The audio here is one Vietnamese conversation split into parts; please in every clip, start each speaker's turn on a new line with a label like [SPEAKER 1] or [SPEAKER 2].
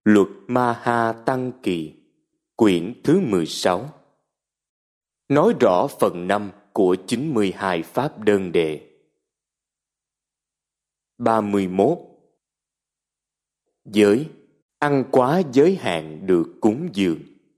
[SPEAKER 1] Luật Ma Ha Tăng Kỳ, quyển thứ 16. Nói rõ phần 5 của 92 pháp đơn đề. 31. Giới, ăn quá giới hạn được cúng dường.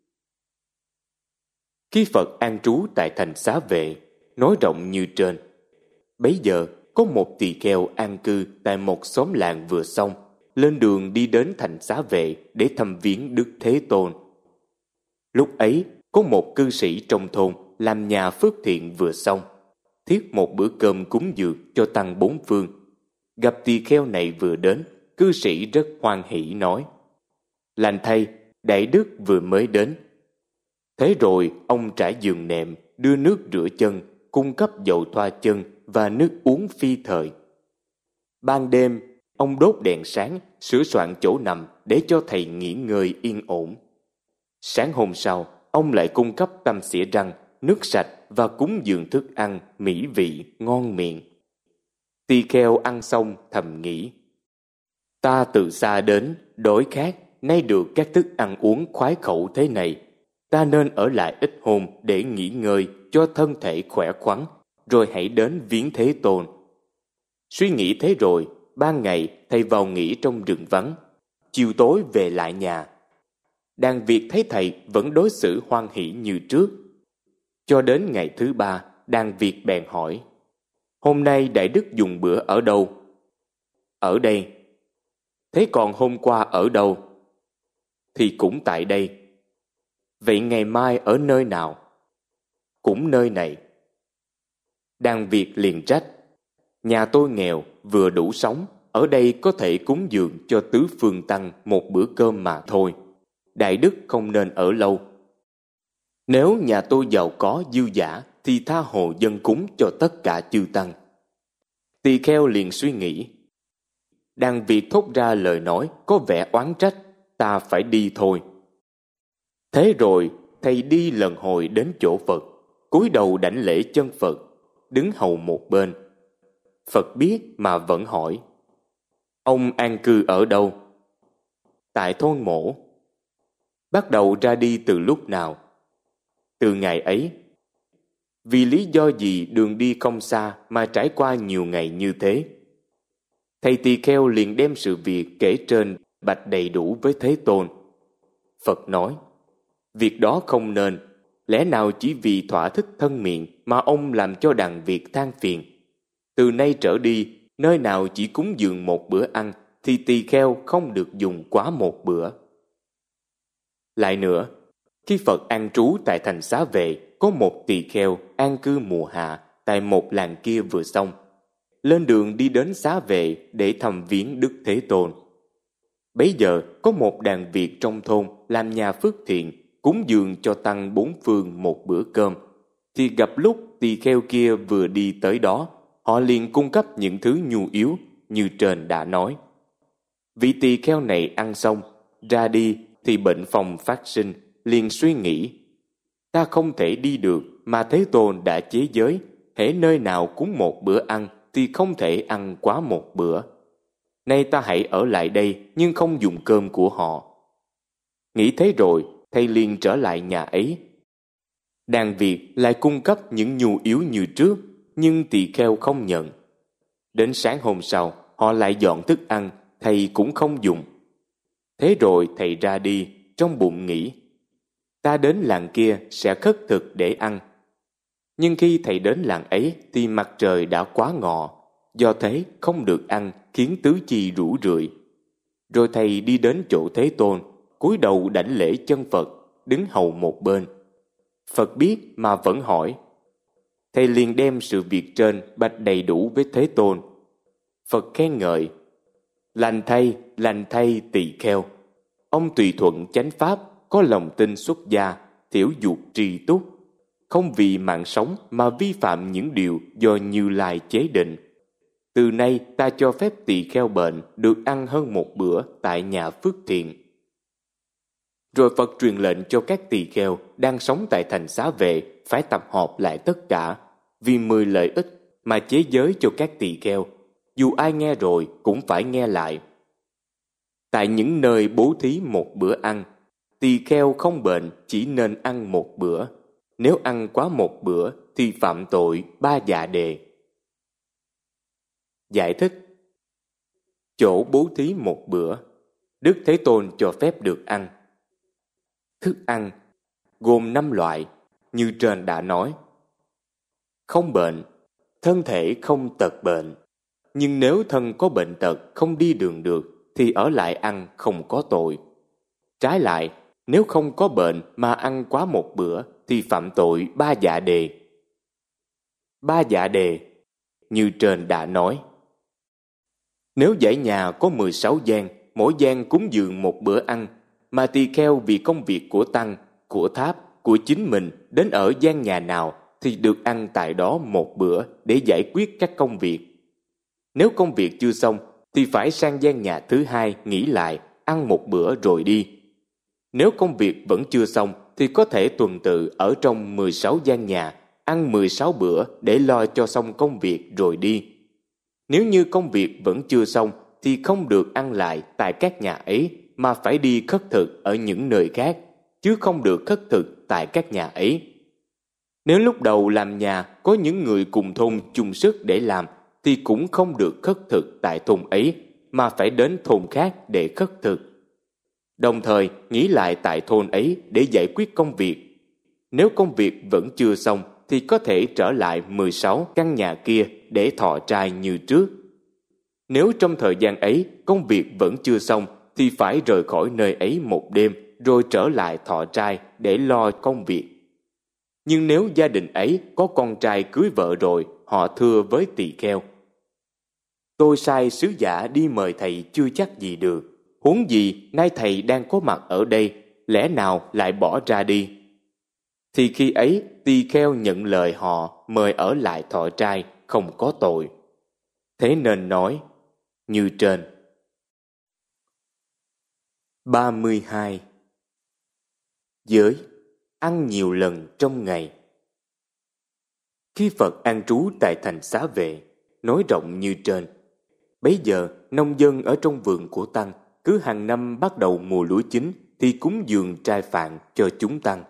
[SPEAKER 1] Khi Phật an trú tại thành Xá Vệ, nói rộng như trên, bấy giờ có một tỳ kheo an cư tại một xóm làng vừa xong, lên đường đi đến thành Xá Vệ để thăm viếng Đức Thế Tôn. Lúc ấy, có một cư sĩ trong thôn làm nhà phước thiện vừa xong, thiết một bữa cơm cúng dường cho tăng bốn phương. Gặp tỳ kheo này vừa đến, cư sĩ rất hoan hỷ nói: Lành thay, đại đức vừa mới đến. Thế rồi ông trải giường nệm, đưa nước rửa chân, cung cấp dầu thoa chân và nước uống phi thời. Ban đêm, ông đốt đèn sáng, sửa soạn chỗ nằm để cho thầy nghỉ ngơi yên ổn. Sáng hôm sau, ông lại cung cấp tăm xỉa răng, nước sạch và cúng dường thức ăn mỹ vị, ngon miệng. Tỳ kheo ăn xong thầm nghĩ: Ta từ xa đến, đói khát, nay được các thức ăn uống khoái khẩu thế này, ta nên ở lại ít hôm để nghỉ ngơi cho thân thể khỏe khoắn, rồi hãy đến viếng Thế Tôn. Suy nghĩ thế rồi, ban ngày thầy vào nghỉ trong rừng vắng, chiều tối về lại nhà. Đàn Việt thấy thầy vẫn đối xử hoan hỷ như trước. Cho đến ngày thứ ba, đàn Việt bèn hỏi: Hôm nay đại đức dùng bữa ở đâu? Ở đây. Thế còn hôm qua ở đâu? Thì cũng tại đây. Vậy ngày mai ở nơi nào? Cũng nơi này. Đàn Việt liền trách: Nhà tôi nghèo, vừa đủ sống, ở đây có thể cúng dường cho tứ phương tăng một bữa cơm mà thôi. Đại đức không nên ở lâu. Nếu nhà tôi giàu có dư dả thì tha hồ dân cúng cho tất cả chư tăng. Tỳ kheo liền suy nghĩ. Đàn Việt thốt ra lời nói có vẻ oán trách: Ta phải đi thôi. Thế rồi thầy đi lần hồi đến chỗ Phật, cúi đầu đảnh lễ chân Phật, đứng hầu một bên. Phật biết mà vẫn hỏi: Ông an cư ở đâu? Tại thôn Mổ. Bắt đầu ra đi từ lúc nào? Từ ngày ấy. Vì lý do gì đường đi không xa mà trải qua nhiều ngày như thế? Thầy tỳ kheo liền đem sự việc kể trên bạch đầy đủ với Thế Tôn. Phật nói: Việc đó không nên. Lẽ nào chỉ vì thỏa thích thân miệng mà ông làm cho đàn Việt than phiền? Từ nay trở đi, nơi nào chỉ cúng dường một bữa ăn thì tỳ kheo không được dùng quá một bữa. Lại nữa, khi Phật an trú tại thành Xá Vệ, có một tỳ kheo an cư mùa hạ tại một làng kia vừa xong, lên đường đi đến Xá Vệ để thăm viếng Đức Thế Tôn. Bấy giờ có một đàn Việt trong thôn làm nhà phước thiện, cúng dường cho tăng bốn phương một bữa cơm, thì gặp lúc tỳ kheo kia vừa đi tới đó, họ liền cung cấp những thứ nhu yếu như trên đã nói. Vị tỳ kheo này ăn xong, ra đi thì bệnh phong phát sinh, liền suy nghĩ: Ta không thể đi được mà Thế Tôn đã chế giới, hễ nơi nào cúng một bữa ăn thì không thể ăn quá một bữa. Nay ta hãy ở lại đây nhưng không dùng cơm của họ. Nghĩ thế rồi, thầy liền trở lại nhà ấy. Đàn Việt lại cung cấp những nhu yếu như trước, nhưng tỳ kheo không nhận. Đến sáng hôm sau, họ lại dọn thức ăn, thầy cũng không dùng. Thế rồi thầy ra đi, trong bụng nghĩ: Ta đến làng kia sẽ khất thực để ăn. Nhưng khi thầy đến làng ấy thì mặt trời đã quá ngọ, do thế không được ăn, khiến tứ chi rũ rượi. Rồi thầy đi đến chỗ Thế Tôn, cúi đầu đảnh lễ chân Phật, đứng hầu một bên. Phật biết mà vẫn hỏi. Thầy liền đem sự việc trên bạch đầy đủ với Thế Tôn. Phật khen ngợi: Lành thay tỳ kheo. Ông tùy thuận chánh pháp, có lòng tin xuất gia, thiểu dục trì túc, không vì mạng sống mà vi phạm những điều do Như Lai chế định. Từ nay ta cho phép tỳ kheo bệnh được ăn hơn một bữa tại nhà phước thiện. Rồi Phật truyền lệnh cho các tỳ kheo đang sống tại thành Xá Vệ phải tập họp lại tất cả, vì 10 lợi ích mà chế giới cho các tỳ kheo, dù ai nghe rồi cũng phải nghe lại. Tại những nơi bố thí một bữa ăn, tỳ kheo không bệnh chỉ nên ăn một bữa. Nếu ăn quá một bữa thì phạm tội 3 dạ đề. Giải thích: chỗ bố thí một bữa, Đức Thế Tôn cho phép được ăn. Thức ăn gồm 5 loại như trên đã nói. Không bệnh, thân thể không tật bệnh. Nhưng nếu thân có bệnh tật không đi đường được thì ở lại ăn không có tội. Trái lại, nếu không có bệnh mà ăn quá một bữa thì phạm tội 3 dạ đề. 3 dạ đề như trên đã nói. Nếu dãy nhà có 16 gian, mỗi gian cúng dường một bữa ăn, mà tỳ kheo vì công việc của tăng, của tháp, của chính mình đến ở gian nhà nào thì được ăn tại đó một bữa để giải quyết các công việc. Nếu công việc chưa xong thì phải sang gian nhà thứ hai nghỉ lại, ăn một bữa rồi đi. Nếu công việc vẫn chưa xong thì có thể tuần tự ở trong 16 gian nhà, ăn 16 bữa để lo cho xong công việc rồi đi. Nếu như công việc vẫn chưa xong thì không được ăn lại tại các nhà ấy mà phải đi khất thực ở những nơi khác, chứ không được khất thực tại các nhà ấy. Nếu lúc đầu làm nhà có những người cùng thôn chung sức để làm thì cũng không được khất thực tại thôn ấy mà phải đến thôn khác để khất thực. Đồng thời nghỉ lại tại thôn ấy để giải quyết công việc. Nếu công việc vẫn chưa xong thì có thể trở lại 16 căn nhà kia để thọ trai như trước. Nếu trong thời gian ấy công việc vẫn chưa xong thì phải rời khỏi nơi ấy một đêm rồi trở lại thọ trai để lo công việc. Nhưng nếu gia đình ấy có con trai cưới vợ rồi, họ thưa với tỳ kheo: tôi sai sứ giả đi mời thầy chưa chắc gì được, huống gì nay thầy đang có mặt ở đây, lẽ nào lại bỏ ra đi? Thì khi ấy tỳ kheo nhận lời họ mời ở lại thọ trai, không có tội. Thế nên nói như trên. 32. Giới ăn nhiều lần trong ngày. Khi Phật an trú tại thành Xá Vệ, nói rộng như trên, bấy giờ nông dân ở trong vườn của tăng cứ hàng năm bắt đầu mùa lúa chín thì cúng dường trai phạn cho chúng tăng.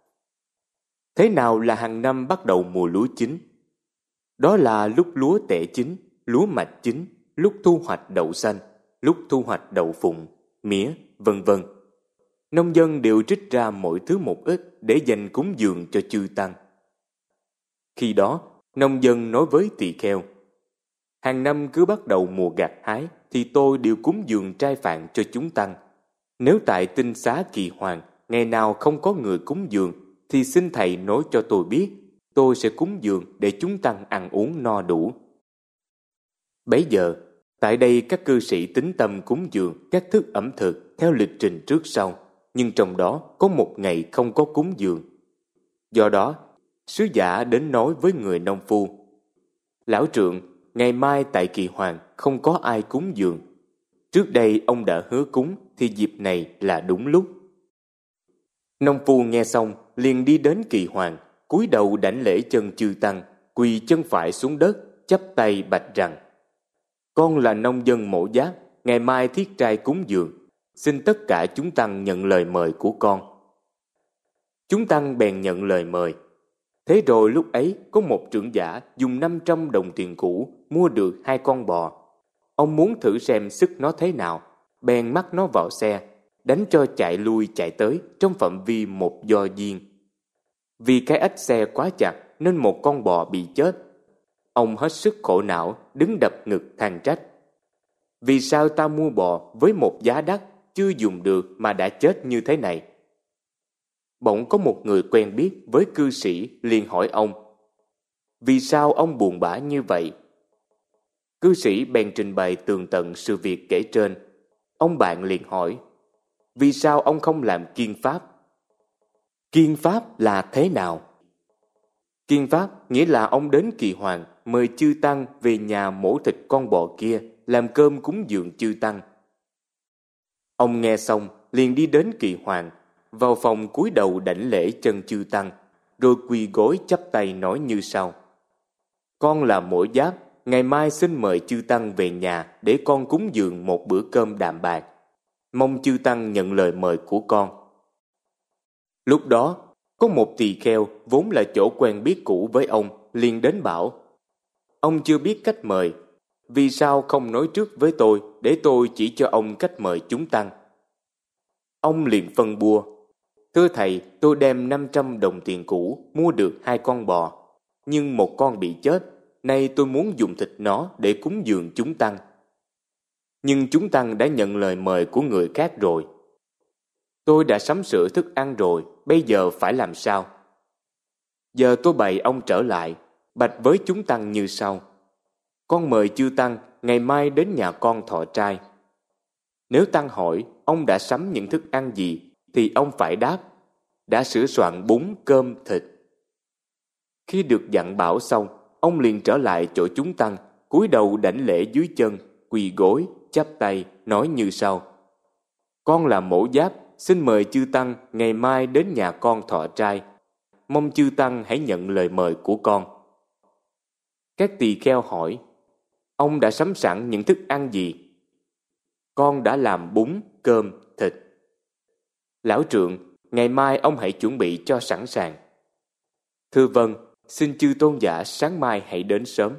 [SPEAKER 1] Thế nào là hàng năm bắt đầu mùa lúa chín? Đó là lúc lúa tẻ chín, lúa mạch chín, lúc thu hoạch đậu xanh, lúc thu hoạch đậu phụng, mía, vân vân. Nông dân đều trích ra mỗi thứ một ít để dành cúng dường cho chư tăng. Khi đó, nông dân nói với tỳ kheo: hàng năm cứ bắt đầu mùa gặt hái thì tôi đều cúng dường trai phạn cho chúng tăng. Nếu tại tinh xá Kỳ Hoàng ngày nào không có người cúng dường thì xin thầy nói cho tôi biết, tôi sẽ cúng dường để chúng tăng ăn uống no đủ. Bấy giờ, tại đây các cư sĩ tín tâm cúng dường các thức ẩm thực theo lịch trình trước sau, nhưng trong đó có một ngày không có cúng dường. Do đó, sứ giả đến nói với người nông phu: lão trượng, ngày mai tại Kỳ Hoàng không có ai cúng dường. Trước đây ông đã hứa cúng thì dịp này là đúng lúc. Nông phu nghe xong liền đi đến Kỳ Hoàng, cúi đầu đảnh lễ chân chư tăng, quỳ chân phải xuống đất, chắp tay bạch rằng: con là nông dân Mổ Giáp, ngày mai thiết trai cúng dường, xin tất cả chúng tăng nhận lời mời của con. Chúng tăng bèn nhận lời mời. Thế rồi lúc ấy có một trưởng giả dùng 500 đồng tiền cũ mua được 2 con bò. Ông muốn thử xem sức nó thế nào, bèn mắc nó vào xe, đánh cho chạy lui chạy tới trong phạm vi một do diên. Vì cái ếch xe quá chặt nên một con bò bị chết. Ông hết sức khổ não, đứng đập ngực than trách: vì sao ta mua bò với một giá đắt chưa dùng được mà đã chết như thế này? Bỗng có một người quen biết với cư sĩ liền hỏi ông: vì sao ông buồn bã như vậy? Cư sĩ bèn trình bày tường tận sự việc kể trên. Ông bạn liền hỏi: vì sao ông không làm kiêng pháp? Kiêng pháp là thế nào? Kiêng pháp nghĩa là ông đến Kỳ Hoàng mời chư tăng về nhà mổ thịt con bò kia làm cơm cúng dường chư tăng. Ông nghe xong liền đi đến Kỳ Hoàng, vào phòng cúi đầu đảnh lễ chân chư tăng, rồi quỳ gối chắp tay nói như sau: con là Mổ Giáp, ngày mai xin mời chư tăng về nhà để con cúng dường một bữa cơm đạm bạc. mong chư tăng nhận lời mời của con. Lúc đó, có một tỳ kheo vốn là chỗ quen biết cũ với ông, liền đến bảo: ông chưa biết cách mời, vì sao không nói trước với tôi để tôi chỉ cho ông cách mời chúng tăng? Ông liền phân bua: thưa thầy, tôi đem 500 đồng tiền cũ mua được 2 con bò, nhưng một con bị chết, nay tôi muốn dùng thịt nó để cúng dường chúng tăng. Nhưng chúng tăng đã nhận lời mời của người khác rồi. Tôi đã sắm sửa thức ăn rồi, bây giờ phải làm sao? Giờ tôi bày ông trở lại, bạch với chúng tăng như sau: con mời chư tăng ngày mai đến nhà con thọ trai. Nếu tăng hỏi ông đã sắm những thức ăn gì, thì ông phải đáp: đã sửa soạn bún, cơm, thịt. Khi được dặn bảo xong, ông liền trở lại chỗ chúng tăng, cúi đầu đảnh lễ dưới chân, quỳ gối, chắp tay, nói như sau: con là Mổ Giáp, xin mời chư tăng ngày mai đến nhà con thọ trai. Mong chư tăng hãy nhận lời mời của con. Các tỳ kheo hỏi: ông đã sắm sẵn những thức ăn gì? Con đã làm bún, cơm, thịt. Lão trượng, ngày mai ông hãy chuẩn bị cho sẵn sàng. Thưa vâng, xin chư tôn giả sáng mai hãy đến sớm.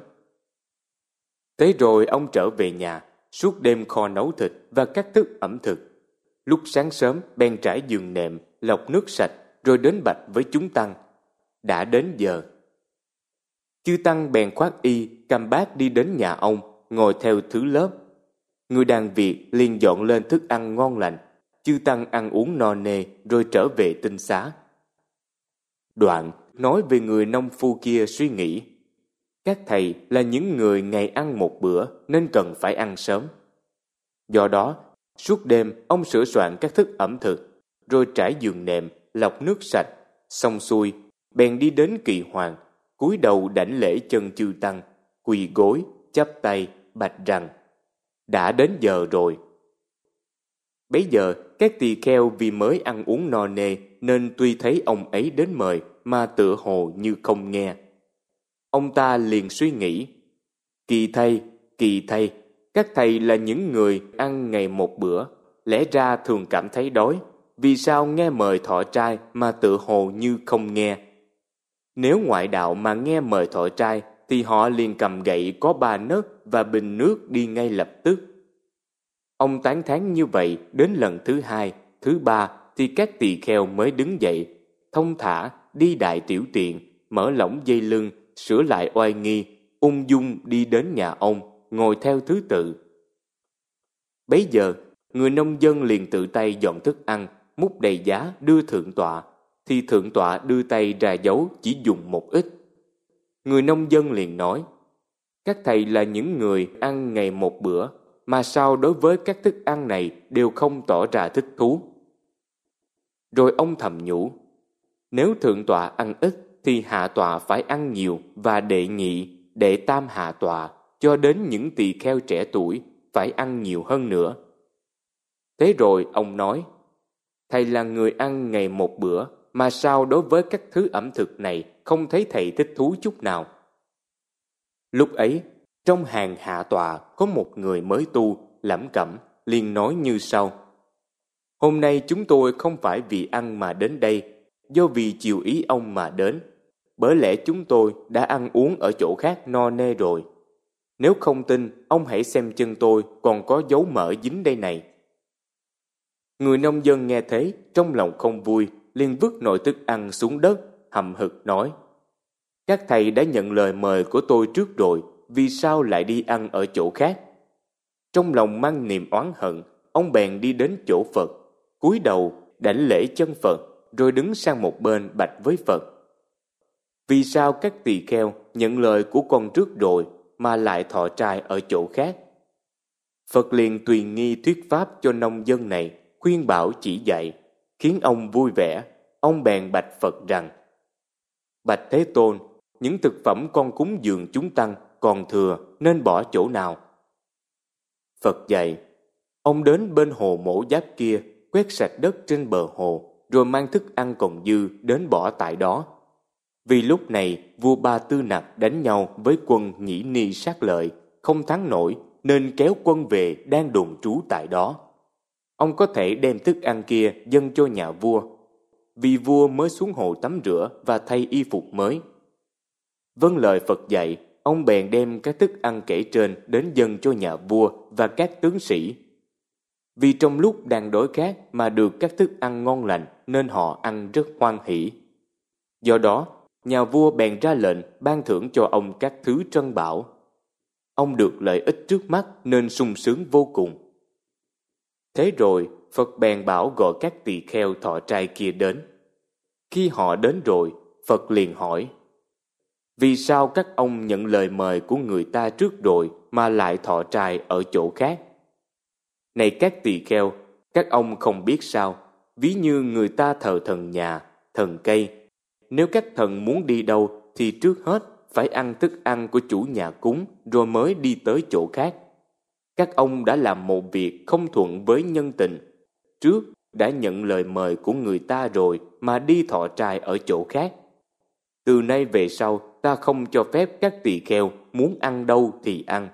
[SPEAKER 1] Thế rồi ông trở về nhà, suốt đêm kho nấu thịt và các thức ẩm thực. Lúc sáng sớm bèn trải giường nệm, lọc nước sạch, rồi đến bạch với chúng tăng: đã đến giờ. Chư tăng bèn khoác y, cầm bát đi đến nhà ông, ngồi theo thứ lớp. Người đàn Việt liền dọn lên thức ăn ngon lành. Chư tăng ăn uống no nê, rồi trở về tinh xá. Đoạn nói về người nông phu kia suy nghĩ: các thầy là những người ngày ăn một bữa nên cần phải ăn sớm. Do đó, suốt đêm ông sửa soạn các thức ẩm thực, rồi trải giường nệm, lọc nước sạch, xong xuôi, bèn đi đến Kỳ Hoàng, cúi đầu đảnh lễ chân chư tăng, quỳ gối, chắp tay, bạch rằng: đã đến giờ rồi. Bấy giờ các tỳ kheo vì mới ăn uống no nê nên tuy thấy ông ấy đến mời mà tựa hồ như không nghe. Ông ta liền suy nghĩ: kỳ thay, các thầy là những người ăn ngày một bữa, lẽ ra thường cảm thấy đói, vì sao nghe mời thọ trai mà tựa hồ như không nghe? Nếu ngoại đạo mà nghe mời thọ trai thì họ liền cầm gậy có 3 nấc và bình nước đi ngay lập tức. Ông tán thán như vậy đến lần thứ 2, thứ 3 thì các tỳ kheo mới đứng dậy, thông thả đi đại tiểu tiện, mở lỏng dây lưng, sửa lại oai nghi, ung dung đi đến nhà ông, ngồi theo thứ tự. Bấy giờ, người nông dân liền tự tay dọn thức ăn, múc đầy giá đưa thượng tọa, thì thượng tọa đưa tay ra dấu chỉ dùng một ít. Người nông dân liền nói: các thầy là những người ăn ngày một bữa, mà sao đối với các thức ăn này đều không tỏ ra thích thú? Rồi ông thầm nhủ: nếu thượng tọa ăn ít thì hạ tọa phải ăn nhiều, và đệ nhị, đệ tam hạ tọa cho đến những tỳ kheo trẻ tuổi phải ăn nhiều hơn nữa. Thế rồi ông nói: thầy là người ăn ngày một bữa, mà sao đối với các thứ ẩm thực này không thấy thầy thích thú chút nào? Lúc ấy, trong hàng hạ tọa có một người mới tu, Lẩm Cẩm, liền nói như sau: hôm nay chúng tôi không phải vì ăn mà đến đây, do vì chiều ý ông mà đến. Bởi lẽ chúng tôi đã ăn uống ở chỗ khác no nê rồi. Nếu không tin, ông hãy xem chân tôi còn có dấu mỡ dính đây này. Người nông dân nghe thế, trong lòng không vui, liền vứt nồi thức ăn xuống đất, hậm hực nói: các thầy đã nhận lời mời của tôi trước rồi, vì sao lại đi ăn ở chỗ khác? Trong lòng mang niềm oán hận, ông bèn đi đến chỗ Phật, cúi đầu đảnh lễ chân Phật, rồi đứng sang một bên bạch với Phật: vì sao các tỳ kheo nhận lời của con trước rồi mà lại thọ trai ở chỗ khác? Phật liền tùy nghi thuyết pháp cho nông dân này, khuyên bảo chỉ dạy, khiến ông vui vẻ. Ông bèn bạch Phật rằng: bạch Thế Tôn, những thực phẩm con cúng dường chúng tăng còn thừa nên bỏ chỗ nào? Phật dạy: ông đến bên hồ Mổ Giáp kia, quét sạch đất trên bờ hồ, rồi mang thức ăn còn dư đến bỏ tại đó. Vì lúc này vua Ba Tư Nặc đánh nhau với quân Nhĩ Ni Sát Lợi, không thắng nổi nên kéo quân về đang đồn trú tại đó. ông có thể đem thức ăn kia dâng cho nhà vua, vì vua mới xuống hồ tắm rửa và thay y phục mới. Vâng lời Phật dạy, ông bèn đem các thức ăn kể trên đến dâng cho nhà vua và các tướng sĩ. Vì trong lúc đang đói khát mà được các thức ăn ngon lành nên họ ăn rất hoan hỉ. Do đó, nhà vua bèn ra lệnh ban thưởng cho ông các thứ trân bảo. Ông được lợi ích trước mắt nên sung sướng vô cùng. Thế rồi, Phật bèn bảo gọi các tỳ kheo thọ trai kia đến. Khi họ đến rồi, Phật liền hỏi: vì sao các ông nhận lời mời của người ta trước rồi mà lại thọ trai ở chỗ khác? Này các tỳ kheo, các ông không biết sao, ví như người ta thờ thần nhà, thần cây. Nếu các thần muốn đi đâu thì trước hết phải ăn thức ăn của chủ nhà cúng rồi mới đi tới chỗ khác. Các ông đã làm một việc không thuận với nhân tình. Trước đã nhận lời mời của người ta rồi mà đi thọ trai ở chỗ khác. Từ nay về sau ta không cho phép các tỳ kheo muốn ăn đâu thì ăn.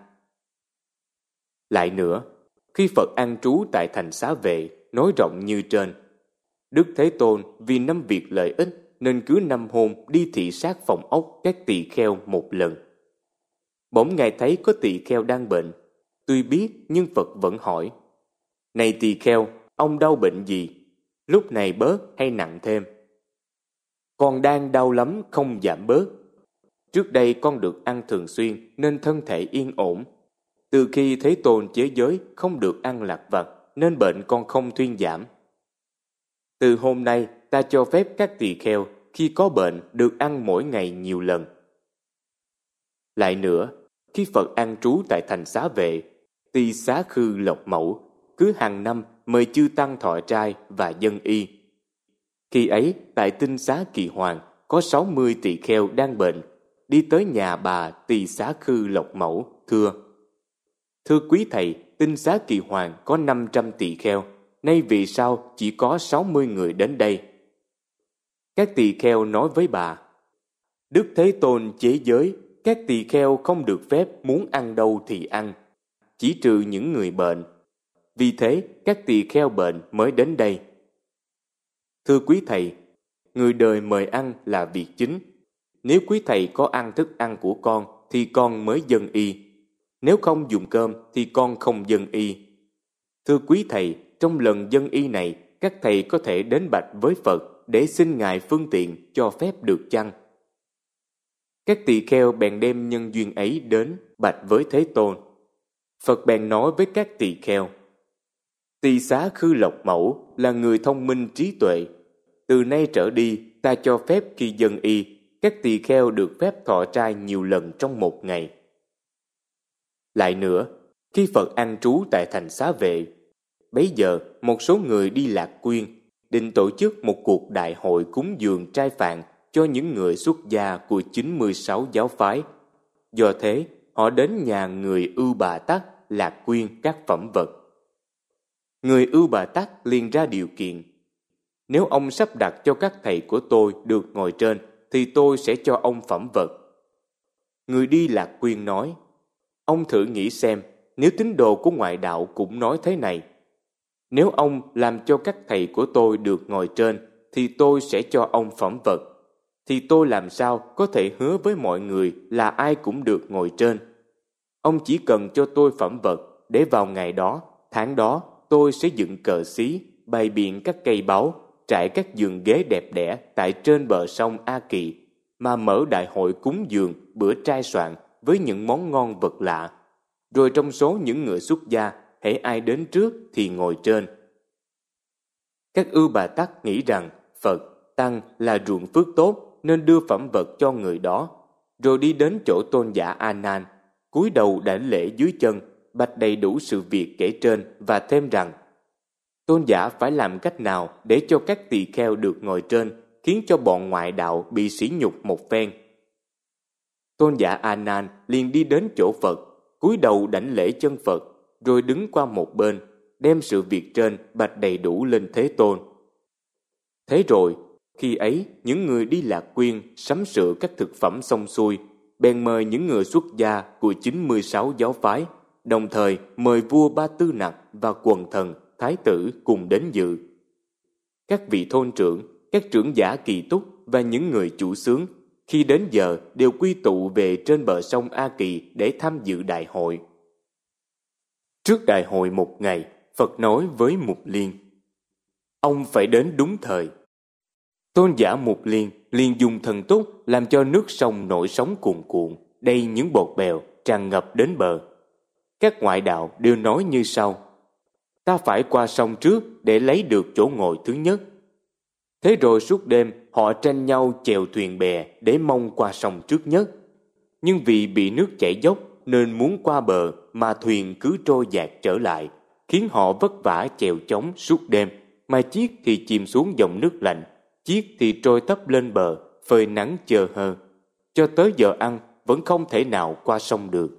[SPEAKER 1] Lại nữa, khi Phật an trú tại thành Xá Vệ, nói rộng như trên, Đức Thế Tôn vì năm việc lợi ích nên cứ năm hôm đi thị sát phòng ốc các tỳ kheo một lần. Bỗng Ngài thấy có tỳ kheo đang bệnh. Tuy biết nhưng Phật vẫn hỏi: này tỳ kheo, ông đau bệnh gì? Lúc này bớt hay nặng thêm? Con đang đau lắm không giảm bớt. Trước đây con được ăn thường xuyên nên thân thể yên ổn. Từ khi Thế Tôn chế giới không được ăn lặt vặt nên bệnh con không thuyên giảm. Từ hôm nay ta cho phép các tỳ kheo khi có bệnh được ăn mỗi ngày nhiều lần. Lại nữa, khi Phật an trú tại thành Xá Vệ, Tỳ Xá Khư Lộc Mẫu cứ hàng năm mời chư tăng thọ trai và dâng y. Khi ấy tại Tinh Xá Kỳ Hoàng có 60 tỳ kheo đang bệnh, đi tới nhà bà Tỳ Xá Khư Lộc Mẫu thưa: thưa quý thầy, Tinh Xá Kỳ Hoàng có 500 tỳ kheo, nay vì sao chỉ có 60 người đến đây? Các tỳ kheo nói với bà: Đức Thế Tôn chế giới, các tỳ kheo không được phép muốn ăn đâu thì ăn, chỉ trừ những người bệnh. Vì thế các tỳ kheo bệnh mới đến đây. Thưa quý thầy, người đời mời ăn là việc chính. Nếu quý thầy có ăn thức ăn của con thì con mới dâng y. Nếu không dùng cơm thì con không dâng y. Thưa quý thầy, trong lần dâng y này, các thầy có thể đến bạch với Phật để xin Ngài phương tiện cho phép được chăng? Các tỳ kheo bèn đem nhân duyên ấy đến bạch với Thế Tôn. Phật bèn nói với các tỳ kheo: Tỳ Xá Khư Lộc Mẫu là người thông minh trí tuệ. Từ nay trở đi, ta cho phép khi dâng y, các tỳ kheo được phép thọ trai nhiều lần trong một ngày. Lại nữa, khi Phật an trú tại thành Xá Vệ, bấy giờ một số người đi Lạc Quyên định tổ chức một cuộc đại hội cúng dường trai phạn cho những người xuất gia của 96 giáo phái. Do thế, họ đến nhà người Ưu Bà Tắc Lạc Quyên các phẩm vật. Người Ưu Bà Tắc liền ra điều kiện: nếu ông sắp đặt cho các thầy của tôi được ngồi trên, thì tôi sẽ cho ông phẩm vật. Người đi Lạc Quyên nói: ông thử nghĩ xem, nếu tín đồ của ngoại đạo cũng nói thế này: nếu ông làm cho các thầy của tôi được ngồi trên, thì tôi sẽ cho ông phẩm vật. Thì tôi làm sao có thể hứa với mọi người là ai cũng được ngồi trên? Ông chỉ cần cho tôi phẩm vật, để vào ngày đó, tháng đó, tôi sẽ dựng cờ xí, bày biện các cây báu, trải các giường ghế đẹp đẽ tại trên bờ sông A Kỳ, mà mở đại hội cúng dường bữa trai soạn với những món ngon vật lạ. Rồi trong số những người xuất gia, hễ ai đến trước thì ngồi trên. Các Ưu Bà Tắc nghĩ rằng Phật, Tăng là ruộng phước tốt nên đưa phẩm vật cho người đó, rồi đi đến chỗ tôn giả A Nan, cúi đầu đảnh lễ dưới chân, bạch đầy đủ sự việc kể trên và thêm rằng: tôn giả phải làm cách nào để cho các tỳ kheo được ngồi trên, khiến cho bọn ngoại đạo bị sỉ nhục một phen. Tôn giả A Nan liền đi đến chỗ Phật, cúi đầu đảnh lễ chân Phật, rồi đứng qua một bên, đem sự việc trên bạch đầy đủ lên Thế Tôn. Thế rồi, khi ấy những người đi Lạc Quyên sắm sửa các thực phẩm xong xuôi, bèn mời những người xuất gia của 96 giáo phái, đồng thời mời vua Ba Tư Nặc và quần thần thái tử cùng đến dự. Các vị thôn trưởng, các trưởng giả kỳ túc và những người chủ xướng khi đến giờ đều quy tụ về trên bờ sông A Kỳ để tham dự đại hội. Trước đại hội một ngày, Phật nói với Mục Liên: ông phải đến đúng thời. Tôn giả Mục Liên liền dùng thần túc làm cho nước sông nổi sóng cuồn cuộn, đầy những bọt bèo tràn ngập đến bờ. Các ngoại đạo đều nói như sau: ta phải qua sông trước để lấy được chỗ ngồi thứ nhất. Thế rồi suốt đêm họ tranh nhau chèo thuyền bè để mong qua sông trước nhất. Nhưng vì bị nước chảy dốc nên muốn qua bờ mà thuyền cứ trôi dạt trở lại, khiến họ vất vả chèo chống suốt đêm, mà chiếc thì chìm xuống dòng nước lạnh, chiếc thì trôi tấp lên bờ, phơi nắng chờ hơ. Cho tới giờ ăn vẫn không thể nào qua sông được.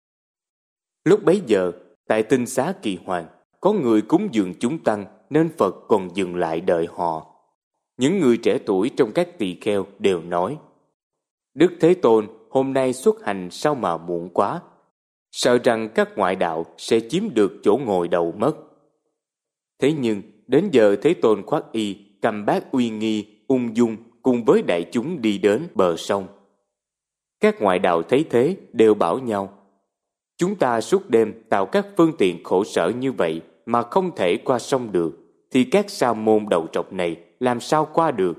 [SPEAKER 1] Lúc bấy giờ, tại Tinh Xá Kỳ Hoàng, có người cúng dường chúng tăng nên Phật còn dừng lại đợi họ. Những người trẻ tuổi trong các tỳ kheo đều nói: Đức Thế Tôn hôm nay xuất hành sao mà muộn quá, sợ rằng các ngoại đạo sẽ chiếm được chỗ ngồi đầu mất. Thế nhưng đến giờ Thế Tôn khoác y, cầm bát uy nghi, ung dung cùng với đại chúng đi đến bờ sông. Các ngoại đạo thấy thế đều bảo nhau: chúng ta suốt đêm tạo các phương tiện khổ sở như vậy mà không thể qua sông được, thì các sa môn đầu trọc này làm sao qua được?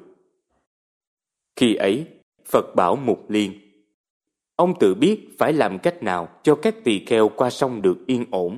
[SPEAKER 1] Khi ấy, Phật bảo Mục Liên: ông tự biết phải làm cách nào cho các tỳ kheo qua sông được yên ổn.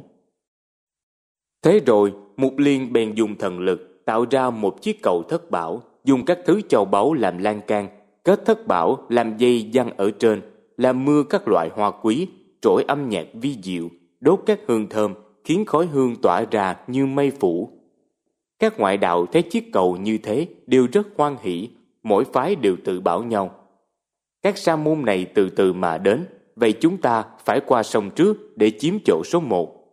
[SPEAKER 1] Thế rồi, Mục Liên bèn dùng thần lực tạo ra một chiếc cầu thất bảo, dùng các thứ châu báu làm lan can, kết thất bảo làm dây giăng ở trên, làm mưa các loại hoa quý, trỗi âm nhạc vi diệu, đốt các hương thơm, khiến khói hương tỏa ra như mây phủ. Các ngoại đạo thấy chiếc cầu như thế đều rất hoan hỷ, mỗi phái đều tự bảo nhau: các sa môn này từ từ mà đến, vậy chúng ta phải qua sông trước để chiếm chỗ số 1.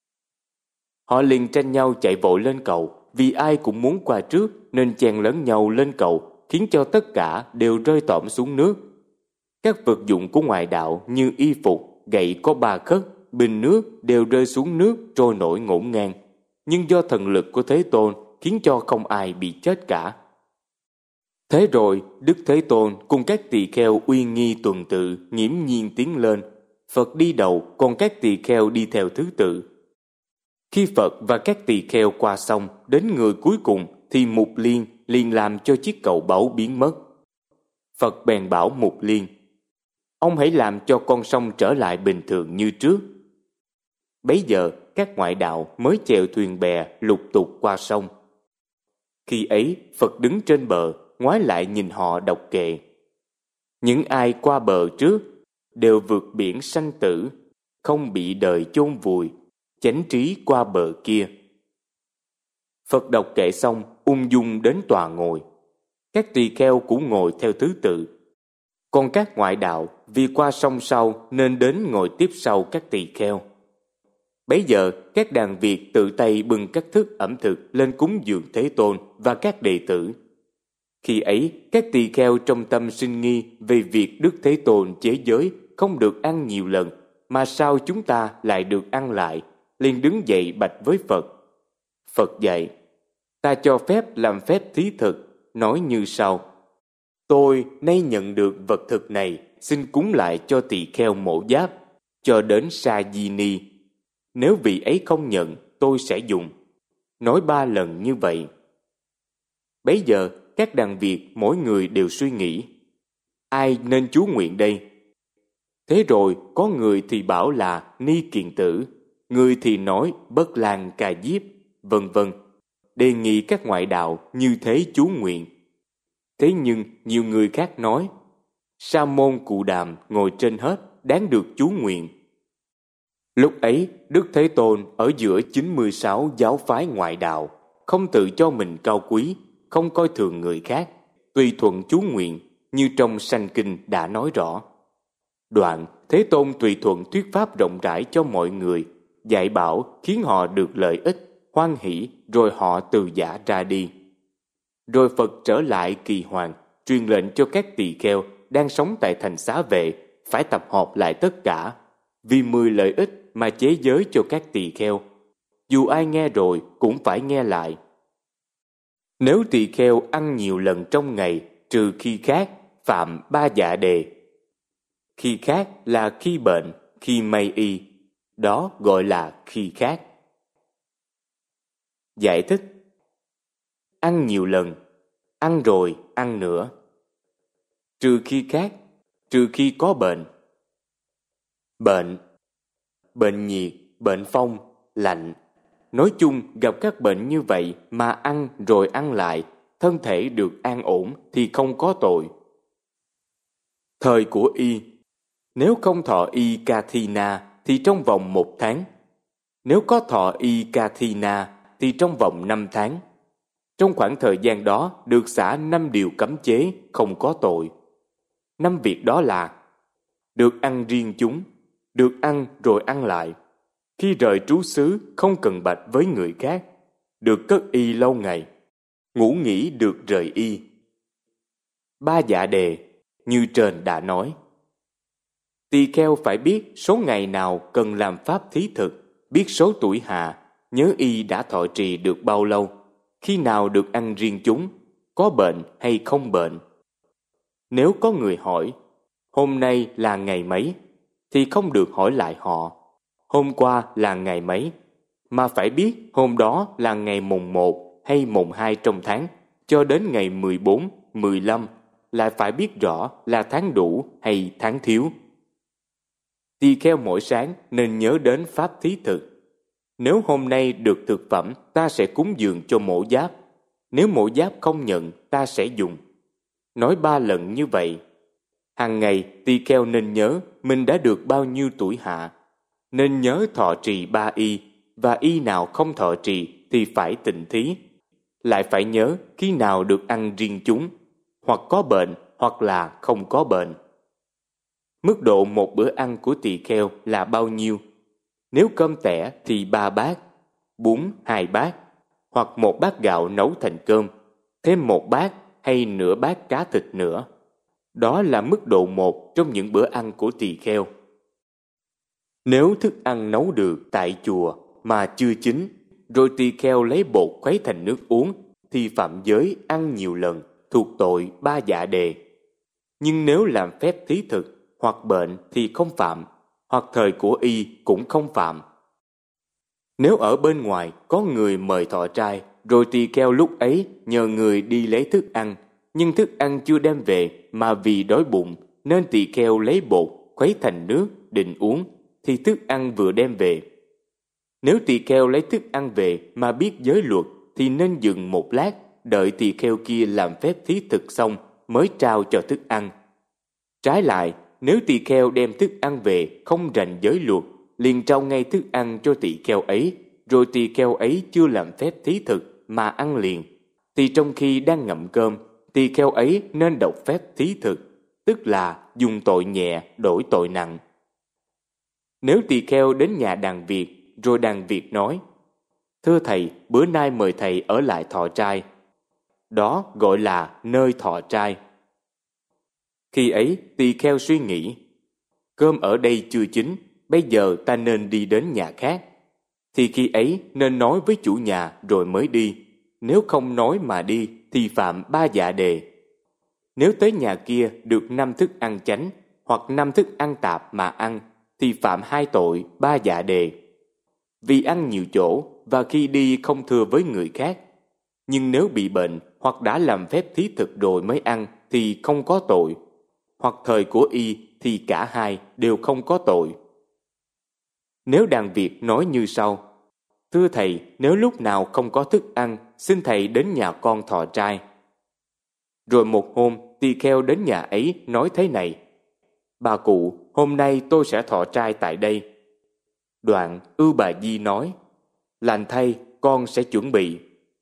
[SPEAKER 1] Họ liền tranh nhau chạy vội lên cầu, vì ai cũng muốn qua trước nên chen lấn nhau lên cầu, khiến cho tất cả đều rơi tõm xuống nước. Các vật dụng của ngoại đạo như y phục, gậy có 3 khất, bình nước đều rơi xuống nước trôi nổi ngổn ngang. Nhưng do thần lực của Thế Tôn khiến cho không ai bị chết cả. Thế rồi Đức Thế Tôn cùng các tỳ kheo uy nghi tuần tự nghiễm nhiên tiến lên. Phật đi đầu, còn các tỳ kheo đi theo thứ tự. Khi Phật và các tỳ kheo qua sông đến người cuối cùng thì Mục Liên liền làm cho chiếc cầu báu biến mất. Phật bèn bảo Mục Liên: ông hãy làm cho con sông trở lại bình thường như trước. Bấy giờ các ngoại đạo mới chèo thuyền bè lục tục qua sông. Khi ấy Phật đứng trên bờ, ngoái lại nhìn họ đọc kệ: những ai qua bờ trước đều vượt biển sanh tử, không bị đời chôn vùi, chánh trí qua bờ kia. Phật đọc kệ xong ung dung đến tòa ngồi. Các tỳ kheo cũng ngồi theo thứ tự. Còn các ngoại đạo vì qua sông sau nên đến ngồi tiếp sau các tỳ kheo. Bấy giờ các đàn Việt tự tay bưng các thức ẩm thực lên cúng dường Thế Tôn và các đệ tử. Khi ấy các tỳ kheo trong tâm sinh nghi về việc Đức Thế Tôn chế giới không được ăn nhiều lần, mà sao chúng ta lại được ăn lại, liền đứng dậy bạch với Phật. Phật dạy: ta cho phép làm phép thí thực, nói như sau: tôi nay nhận được vật thực này, xin cúng lại cho tỳ kheo Mổ Giáp, cho đến Sa Di Ni. Nếu vị ấy không nhận, tôi sẽ dùng. Nói 3 lần như vậy. Bấy giờ các đàn Việt mỗi người đều suy nghĩ: ai nên chú nguyện đây? Thế rồi có người thì bảo là Ni Kiền Tử, người thì nói Bất Lan Ca Diếp, vân vân, đề nghị các ngoại đạo như thế chú nguyện. Thế nhưng nhiều người khác nói Sa môn Cụ Đàm ngồi trên hết, đáng được chú nguyện. Lúc ấy Đức Thế Tôn ở giữa 96 giáo phái ngoại đạo, không tự cho mình cao quý, không coi thường người khác, tùy thuận chú nguyện, như trong Sanh Kinh đã nói rõ. Đoạn Thế Tôn tùy thuận thuyết pháp rộng rãi cho mọi người, dạy bảo khiến họ được lợi ích, hoan hỷ, rồi họ từ giã ra đi. Rồi Phật trở lại Kỳ Hoàng, truyền lệnh cho các tỳ kheo đang sống tại thành Xá Vệ phải tập hợp lại tất cả, vì 10 lợi ích mà chế giới cho các tỳ kheo. dù ai nghe rồi cũng phải nghe lại. Nếu tỳ kheo ăn nhiều lần trong ngày trừ khi khát, phạm 3 dạ đề. Khi khát là khi bệnh, khi may y, đó gọi là khi khát. Giải thích: ăn nhiều lần, ăn rồi ăn nữa. Trừ khi khát, trừ khi có bệnh. Bệnh, bệnh nhiệt, bệnh phong, lạnh. Nói chung gặp các bệnh như vậy mà ăn rồi ăn lại, thân thể được an ổn thì không có tội. Thời của y, nếu không thọ y Kathina thì trong vòng 1 tháng. Nếu có thọ y Kathina thì trong vòng 5 tháng. Trong khoảng thời gian đó được xả 5 điều cấm chế, không có tội. 5 việc đó là: được ăn riêng chúng, được ăn rồi ăn lại, khi rời trú xứ không cần bạch với người khác, được cất y lâu ngày, ngủ nghỉ được rời y. 3 dạ đề như trên đã nói. Tỳ kheo phải biết số ngày nào cần làm pháp thí thực, biết số tuổi hạ, nhớ y đã thọ trì được bao lâu, khi nào được ăn riêng chúng, có bệnh hay không bệnh. Nếu có người hỏi, hôm nay là ngày mấy, thì không được hỏi lại họ, hôm qua là ngày mấy, mà phải biết hôm đó là ngày mùng 1 hay mùng 2 trong tháng, cho đến ngày 14, 15, lại phải biết rõ là tháng đủ hay tháng thiếu. Tỳ kheo mỗi sáng nên nhớ đến pháp thí thực. Nếu hôm nay được thực phẩm, ta sẽ cúng dường cho mổ giáp. Nếu mổ giáp không nhận, ta sẽ dùng. Nói 3 lần như vậy. Hàng ngày tỳ kheo nên nhớ mình đã được bao nhiêu tuổi hạ, nên nhớ thọ trì 3 y, và y nào không thọ trì thì phải tịnh thí. Lại phải nhớ khi nào được ăn riêng chúng, hoặc có bệnh hoặc là không có bệnh. Mức độ một bữa ăn của tỳ kheo là bao nhiêu? Nếu cơm tẻ thì 3 bát, bún 2 bát, hoặc 1 bát gạo nấu thành cơm, thêm 1 bát hay nửa bát cá thịt nữa. Đó là mức độ 1 trong những bữa ăn của tỳ kheo. Nếu thức ăn nấu được tại chùa mà chưa chín, rồi tỳ kheo lấy bột khuấy thành nước uống, thì phạm giới ăn nhiều lần, thuộc tội 3 dạ đề. Nhưng nếu làm phép thí thực hoặc bệnh thì không phạm, hoặc thời của y cũng không phạm. Nếu ở bên ngoài có người mời thọ trai, rồi tỳ kheo lúc ấy nhờ người đi lấy thức ăn, nhưng thức ăn chưa đem về mà vì đói bụng nên tỳ kheo lấy bột khuấy thành nước định uống, thì thức ăn vừa đem về. Nếu tỳ kheo lấy thức ăn về mà biết giới luật thì nên dừng một lát, đợi tỳ kheo kia làm phép thí thực xong mới trao cho thức ăn. Trái lại, nếu tỳ kheo đem thức ăn về không rành giới luật, liền trao ngay thức ăn cho tỳ kheo ấy, rồi tỳ kheo ấy chưa làm phép thí thực mà ăn liền, thì trong khi đang ngậm cơm, tỳ kheo ấy nên đọc phép thí thực, tức là dùng tội nhẹ đổi tội nặng. Nếu tỳ kheo đến nhà đàn Việt, rồi đàn Việt nói: thưa thầy, bữa nay mời thầy ở lại thọ trai. Đó gọi là nơi thọ trai. Khi ấy tỳ kheo suy nghĩ: cơm ở đây chưa chín, bây giờ ta nên đi đến nhà khác. Thì khi ấy nên nói với chủ nhà rồi mới đi. Nếu không nói mà đi thì phạm 3 dạ đề. Nếu tới nhà kia được 5 thức ăn chánh hoặc 5 thức ăn tạp mà ăn thì phạm 2 tội 3 dạ đề. Vì ăn nhiều chỗ và khi đi không thưa với người khác. Nhưng nếu bị bệnh hoặc đã làm phép thí thực rồi mới ăn thì không có tội. Hoặc thời của y thì cả hai đều không có tội. Nếu đàn Việt nói như sau: thưa thầy, nếu lúc nào không có thức ăn, xin thầy đến nhà con thọ trai. Rồi một hôm tỳ kheo đến nhà ấy nói thế này: bà cụ, hôm nay tôi sẽ thọ trai tại đây. Đoạn Ưu Bà Di nói: lành thay, con sẽ chuẩn bị.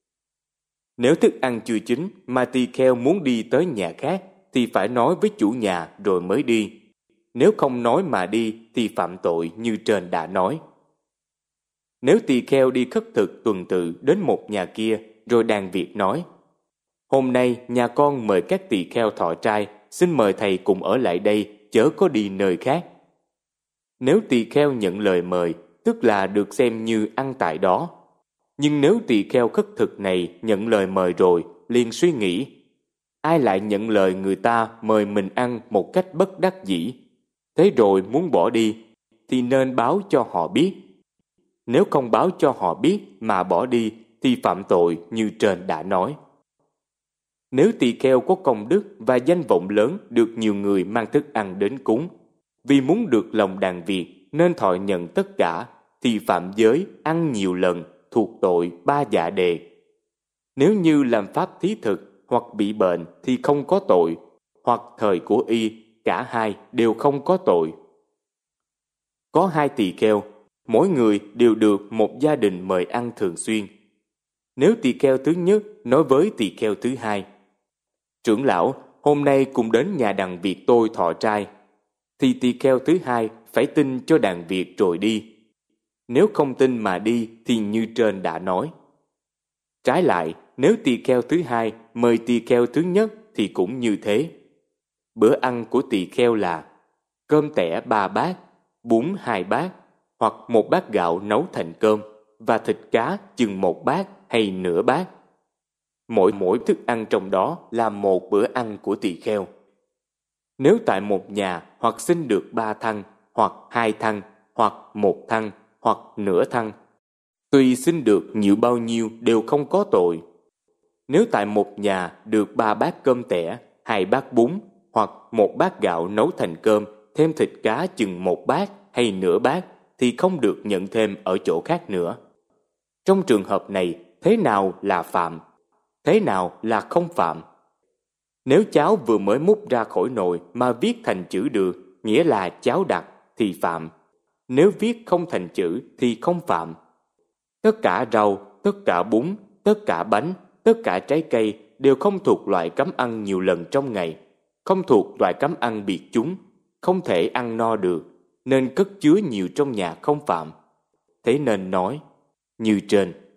[SPEAKER 1] Nếu thức ăn chưa chín mà tỳ kheo muốn đi tới nhà khác thì phải nói với chủ nhà rồi mới đi. Nếu không nói mà đi thì phạm tội như trên đã nói. Nếu tỳ kheo đi khất thực tuần tự đến một nhà kia, rồi đàn Việt nói: hôm nay nhà con mời các tỳ kheo thọ trai, xin mời thầy cùng ở lại đây, chớ có đi nơi khác. Nếu tỳ kheo nhận lời mời, tức là được xem như ăn tại đó, Nhưng nếu tỳ kheo khất thực này nhận lời mời rồi, liền suy nghĩ, ai lại nhận lời người ta mời mình ăn một cách bất đắc dĩ, thế rồi muốn bỏ đi, thì nên báo cho họ biết. Nếu không báo cho họ biết mà bỏ đi, thì phạm tội như trên đã nói. Nếu tỳ kheo có công đức và danh vọng lớn được nhiều người mang thức ăn đến cúng, vì muốn được lòng đàn Việt nên thọ nhận tất cả, thì phạm giới ăn nhiều lần thuộc tội 3 dạ đề. Nếu như làm pháp thí thực hoặc bị bệnh thì không có tội, hoặc thời của y, cả hai đều không có tội. Có 2 tỳ kheo, mỗi người đều được một gia đình mời ăn thường xuyên. Nếu tỳ kheo thứ nhất nói với tỳ kheo thứ hai, trưởng lão, hôm nay cùng đến nhà đàn Việt tôi thọ trai, thì tỳ kheo thứ hai phải tin cho đàn Việt rồi đi. Nếu không tin mà đi thì như trên đã nói. Trái lại, nếu tỳ kheo thứ hai mời tỳ kheo thứ nhất thì cũng như thế. Bữa ăn của tỳ kheo là cơm tẻ 3 bát, bún 2 bát, hoặc 1 bát gạo nấu thành cơm, và thịt cá chừng 1 bát hay nửa bát. Mỗi thức ăn trong đó là một bữa ăn của tỳ kheo. Nếu tại một nhà hoặc sinh được 3 thăng, hoặc 2 thăng, hoặc 1 thăng, hoặc nửa thăng, tuy sinh được nhiều bao nhiêu đều không có tội. Nếu tại một nhà được 3 bát cơm tẻ, 2 bát bún, hoặc 1 bát gạo nấu thành cơm, thêm thịt cá chừng 1 bát hay nửa bát, thì không được nhận thêm ở chỗ khác nữa. Trong trường hợp này, thế nào là phạm? Thế nào là không phạm? Nếu cháo vừa mới múc ra khỏi nồi mà viết thành chữ được, nghĩa là cháo đặc, thì phạm. Nếu viết không thành chữ thì không phạm. Tất cả rau, tất cả bún, tất cả bánh, tất cả trái cây đều không thuộc loại cấm ăn nhiều lần trong ngày, không thuộc loại cấm ăn biệt chúng, không thể ăn no được, nên cất chứa nhiều trong nhà không phạm. Thế nên nói, như trên.